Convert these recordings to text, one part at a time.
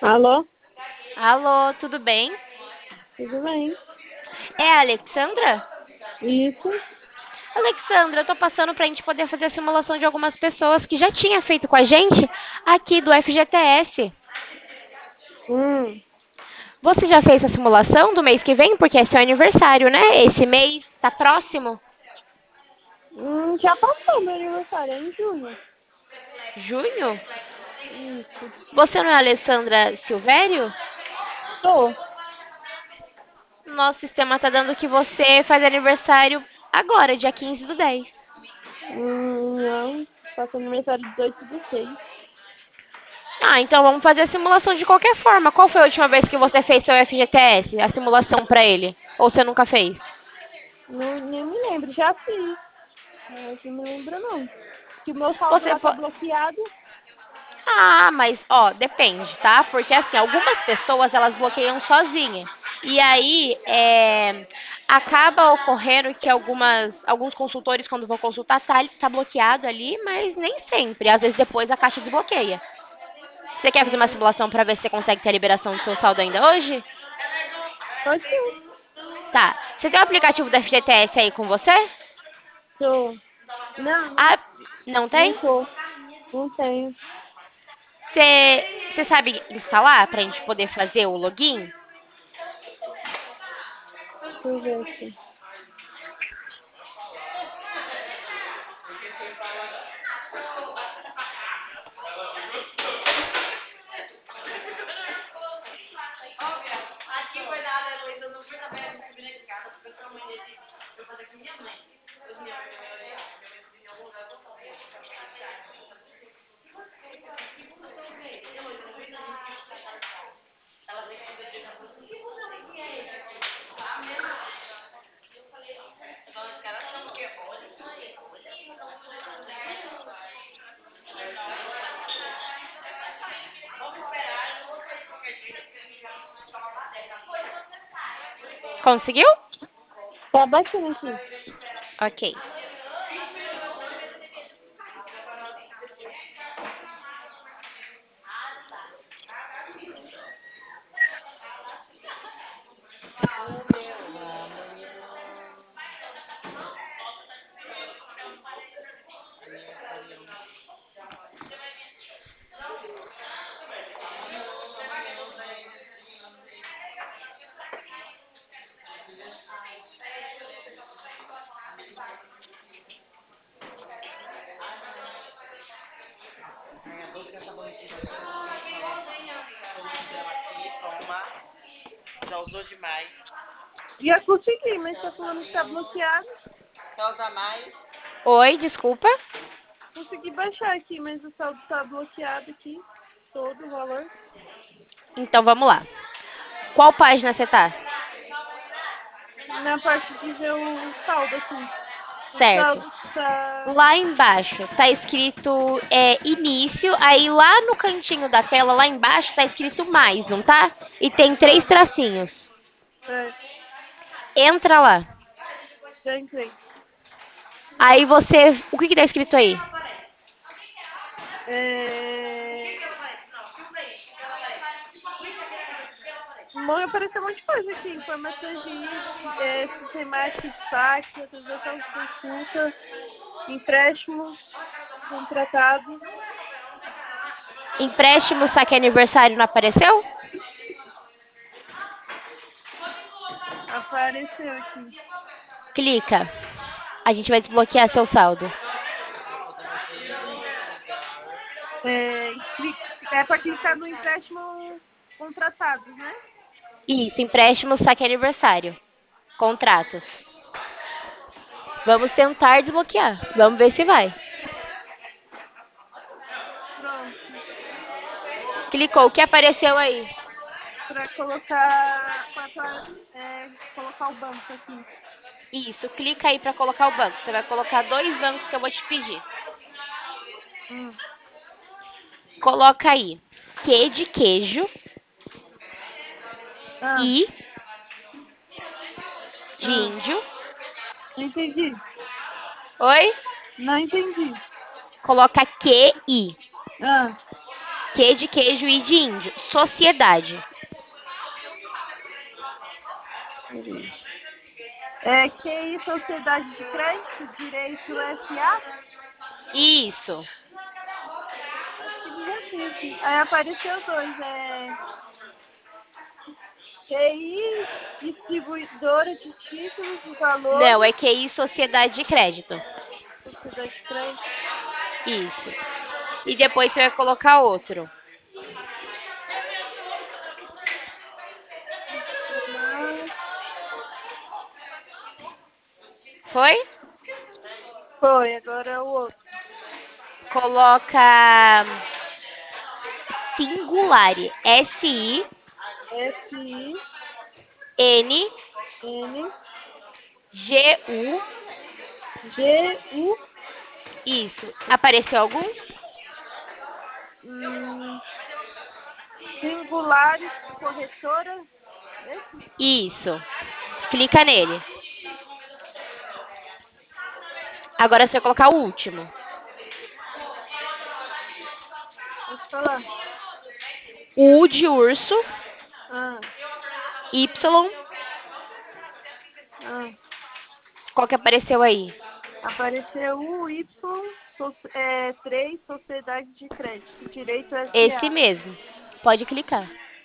Alô? Alô, tudo bem? Tudo bem? É a Alexandra? Isso? Alexandra, eu tô passando pra gente poder fazer a simulação de algumas pessoas que já tinha feito com a gente aqui do FGTS. Hum, Você já fez a simulação do mês que vem? Porque é seu aniversário, né? Esse mês tá próximo. já passou meu aniversário, é em junho. Junho? Isso. Você não é a Alessandra Silvério? Tô. Nosso sistema tá dando que você faz aniversário agora, dia 15 do 10. Não. Faço aniversário 18/6. Ah, então vamos fazer a simulação de qualquer forma. Qual foi a última vez que você fez seu FGTS? A simulação pra ele? Ou você nunca fez? Não, nem me lembro, já fiz. Mas não me lembro não. Que o meu saldo Você lá tá pode. bloqueado. Ah, mas ó, depende, tá? Porque assim, algumas pessoas elas bloqueiam sozinha. E aí acaba ocorrendo que alguns consultores, quando vão consultar, tá bloqueado ali, mas nem sempre. Às vezes depois a caixa desbloqueia. Você quer fazer uma Ah, simulação pra ver se você consegue ter a liberação do seu saldo ainda hoje? pode ser. Tá. Você tem o aplicativo do FGTS aí com você? Tô. Não, Ah, não não tem? tô. Não tenho. Você sabe instalar pra gente poder fazer o login? Deixa eu ver aqui. Conseguiu? Tá baixando aqui. Ok. Já consegui, mas tá falando que tá bloqueado. Oi, desculpa. Consegui baixar aqui, mas o saldo tá bloqueado aqui. Todo o valor. Então vamos lá. Qual página você tá? Na parte de ver o saldo aqui. O Certo. saldo tá. Lá embaixo tá escrito início, aí lá no cantinho da tela, lá embaixo, tá escrito mais, não tá? E tem três Tá. tracinhos. É, Entra lá. já entrei. Aí você. O que que tá escrito aí? É... Bom, apareceu um monte de coisa aqui. Informações de sistemática de saque, autorização de consulta, empréstimo, contratado. Empréstimo, saque aniversário não apareceu? Apareceu aqui. Clica. A gente vai desbloquear seu saldo. É para clicar no empréstimo contratados, né? Isso, empréstimo, saque aniversário. Contratos. Vamos tentar desbloquear. Vamos ver se vai. Pronto. Clicou. O que apareceu aí? Para colocar, colocar o banco aqui. Isso, clica aí para colocar o banco. Você vai colocar dois bancos que eu vou te pedir. Hum. Coloca aí Q de queijo, Ah, I de ah, índio. não entendi. Oi? Não entendi. Coloca QI. Ah, Q de queijo e de índio. Sociedade. QI Sociedade de Crédito, Direito SA. Isso. Acho que ele já teve. Aí apareceu dois. QI Distribuidora de Títulos e Não, é Valores, QI Sociedade de Crédito. Sociedade de Crédito. Isso. E depois você vai colocar outro. Foi? Foi, agora é o outro. Coloca Singulare. FINGU. SINGU. Isso. Apareceu algum? Singulares Corretora. Esse? Isso. Clica nele. Agora você vai colocar o último. Pode falar. U de urso. Ah, Y. ah. Qual que apareceu aí? Apareceu o Y3, Sociedade de Crédito, Direito Esse SA. mesmo. Pode clicar.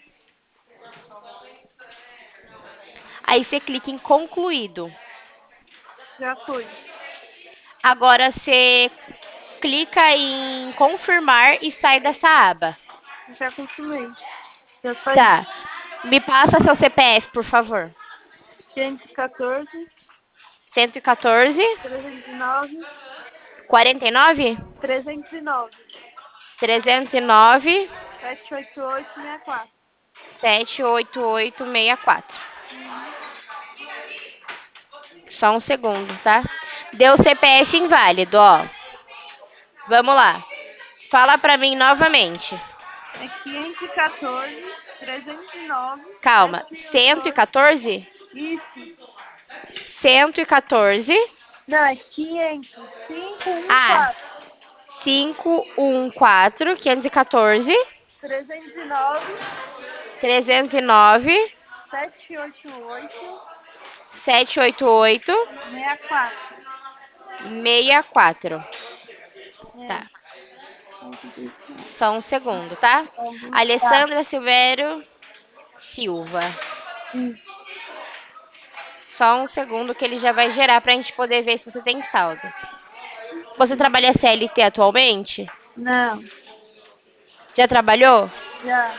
Aí você clica em concluído. Já foi. Agora você clica em confirmar e sai dessa aba. Já consumei. Já saí. Tá. Me passa seu CPF, por favor. 514, 114 309, 49 309, 309 78864. 78864. Uhum. Só um segundo, tá? Deu CPF inválido, ó. Vamos lá. Fala pra mim novamente. É 514, 309, Calma. 788. 114? Isso. 114. Não, é 500. Ah, 514. 514 514 309, 309 788, 788 64. 64. É. Tá. Só um segundo, tá? Tá. Alessandra Silvério Silva. Isso. Só um segundo que ele já vai gerar pra gente poder ver se você tem saldo. Você trabalha CLT atualmente? Não, Já trabalhou? já.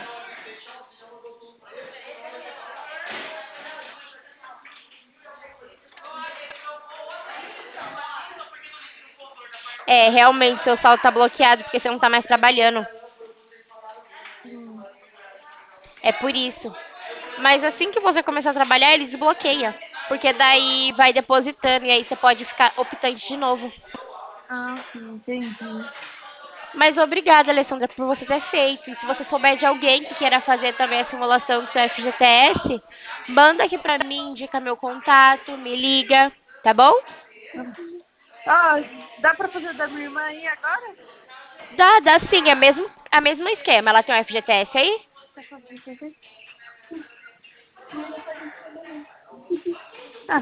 É, realmente seu saldo tá bloqueado porque você não tá mais trabalhando. Hum. É por isso. Mas assim que você começar a trabalhar, ele desbloqueia. Porque daí vai depositando e aí você pode ficar optante de novo. Ah, sim, entendi. Mas obrigada, Alessandra, por você ter feito. E se você souber de alguém que queira fazer também a simulação do seu FGTS, manda aqui pra mim, indica meu contato, me liga, tá bom? Ah, dá pra fazer da minha irmã aí agora? Dá sim, é mesmo, a mesma esquema. Ela tem um FGTS aí? Ah,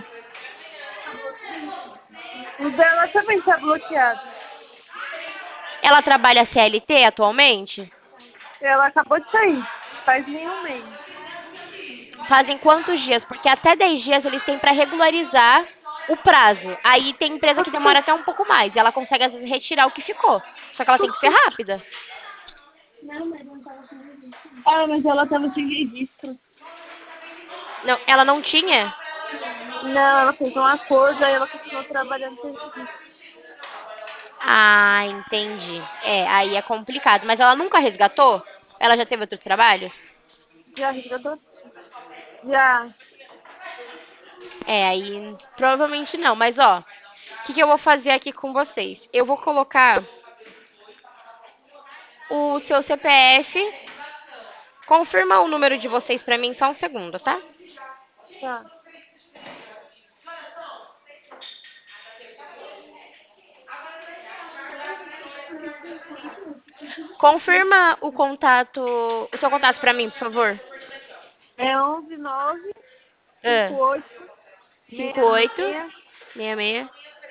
o dela também tá bloqueado. Ela trabalha CLT atualmente? Ela acabou de sair. Faz nenhum mês. Fazem quantos dias? Porque até 10 dias eles têm para regularizar o prazo. Aí tem empresa que demora até um pouco mais. E ela consegue, às vezes, retirar o que ficou. Só que ela tem que ser rápida. Ah, mas ela tava sem registro. Não, ela não tinha? Não, ela fez um acordo, aí ela continuou trabalhando sem registro. Ah, entendi. É, aí é complicado. Mas ela nunca resgatou? Ela já teve outros trabalhos? Já resgatou? Já. É, aí provavelmente não. Mas ó, o que eu vou fazer aqui com vocês? Eu vou colocar o seu CPF. Confirma o número de vocês pra mim só um segundo, tá? Tá. Confirma o seu contato pra mim, por favor. É 11 9 Ah, 58 58 66 66.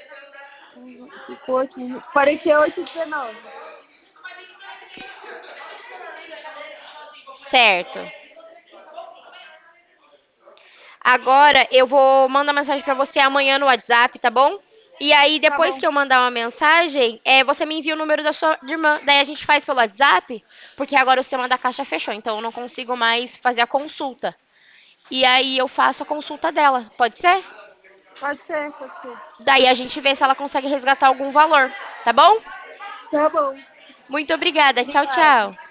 58 48 19. Certo. Agora eu vou mandar mensagem pra você amanhã no WhatsApp, tá bom? E aí, Tá depois bom, que eu mandar uma mensagem, você me envia o número da sua irmã. Daí a gente faz pelo WhatsApp, porque agora o sistema da Caixa fechou, então eu não consigo mais fazer a consulta. E aí eu faço a consulta dela, pode ser? pode ser, pode ser. Daí a gente vê se ela consegue resgatar algum valor, tá bom? Tá bom, Muito obrigada. Tchau, obrigada. tchau.